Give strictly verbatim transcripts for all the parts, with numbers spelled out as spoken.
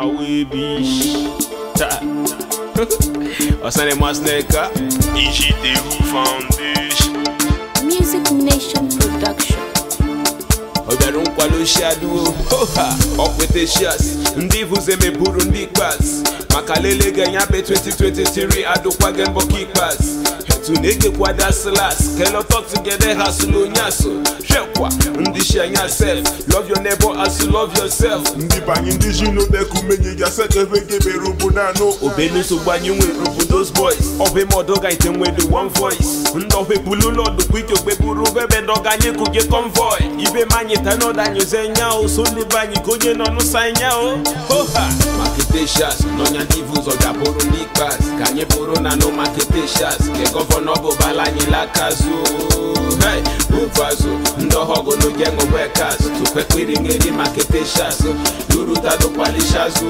we bicho. Osane Masneka, I G T Foundation. Music Nation Production. Oberon kwalo shadow. Up with the shots. Ndivu zeme buru ndikbas. Makalele ganya be twenty twenty-three ado kwa genbo kickbas. Tuneke kwa dasilas. Kelo talk together hustle nyaso. Shekwa ndisha yourself. Love your neighbor as you love yourself. Ndibanyi ndijino beku menye yase keveke be rubunano. Obenu so banyi we rubu those boys. Obe modoga item with the one voice. Ndobe bulu lord quick yo be buru bebe doganye kuge convoy. Ibe manye tano danyo zenyao. So ni banyi konye no no sanyao. Hoha Maketeshas, nonya divus o jaboro nikbas. Kanye boro na no maketeshas. Ke governobo balanyi lakazu. Hey, uvazo, ndohogo no gengo wekas. Tukwe kwiringeri maketeshas. Luruta do kwalishazu.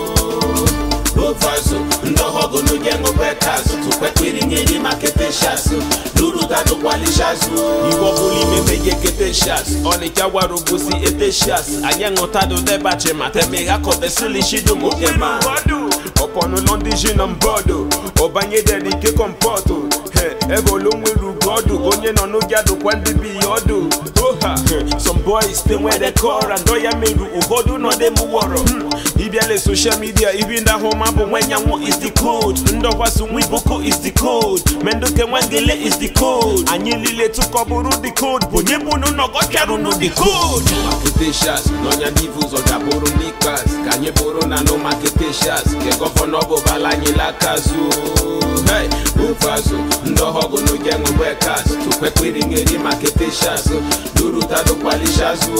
Uvazo, ndohogo no gengo wekas. Tukwe kwiringeri maketeshas. Luruta do kwalishazu. Iwo buli memeye keteshas. Oni chawa rubusi eteshas. Anyango tado debache matemega kobe suli shidu mukema. Opono londi jinambodo. Obanye dedike kompoto. Evolungwe rugodo. Gonye no no gyado kwandi biyodo. Some boys they wear the core and doya meru ugodo no demu woro. Ibiale social media even that home abo when yango is the code. Ndo wasu mwiboko is the code. Mendoke wangele is the code. Anyilile tukoburu the code. Bonye bunu no gocharu no the code. Maketeshas, nonya divus o jaboro nikbas. Kanye boro na no maketeshas. Ke governobo balanyi lakazu. Hey, uvazo, ndohogo no gengo wekas. Tukwe kwiringeri maketeshas. Luruta do kwalishazu.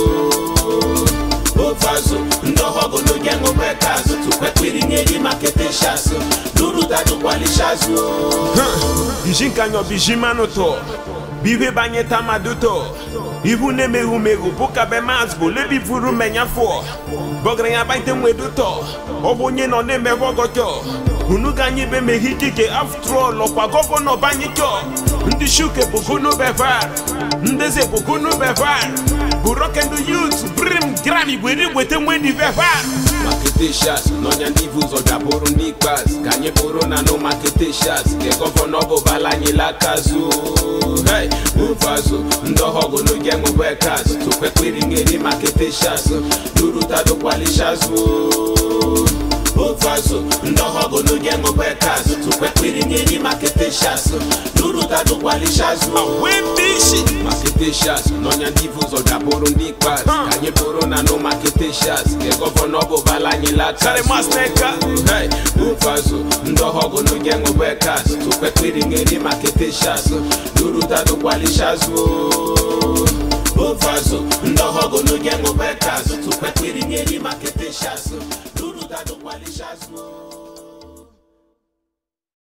Uvazo, ndohogo no gengo wekas. Tukwe kwiringeri maketeshas. Luruta do kwalishazu. Bijinkanyo bijimano to. Bive banye tamaduto. Ibu ne mehu mehu buka be masbo le bivuru menya fo. Bogre ya baite mweduto. Obonye no ne me wogoto. Unu ganyi be mehikike after all okwa governor banyito. Ndi shuke bukuno bevar. Ndeze bukuno bevar. Buroke ndu youth brim grami gweri wete mweni bevar. Maketeshas, nonya divus o jaboro nikbas. Kanye boro na no maketeshas. Ke governor bo balanyi lakazu. Hey, uvazo, ndohogo no gengo wekas. Tukwe kwiringeri maketeshas. Luruta do kwalishazu. Uvazo, ndohogo no gengo wekas. Tukwe kwiringeri maketeshas. Luruta do kwalishazu. Awe bishi Maketeshas, nonya divus o jaboro nikbas. Kanye boro na no maketeshas. Ke governobo balanyi lakazu. Hey, uvazo, ndohogo no gengo wekas. Tukwe kwiringeri maketeshas. Luruta do kwalishazu. Uvazo, ndohogo no gengo wekas. Tukwe kwiringeri maketeshas. Luruta do kwalishazu.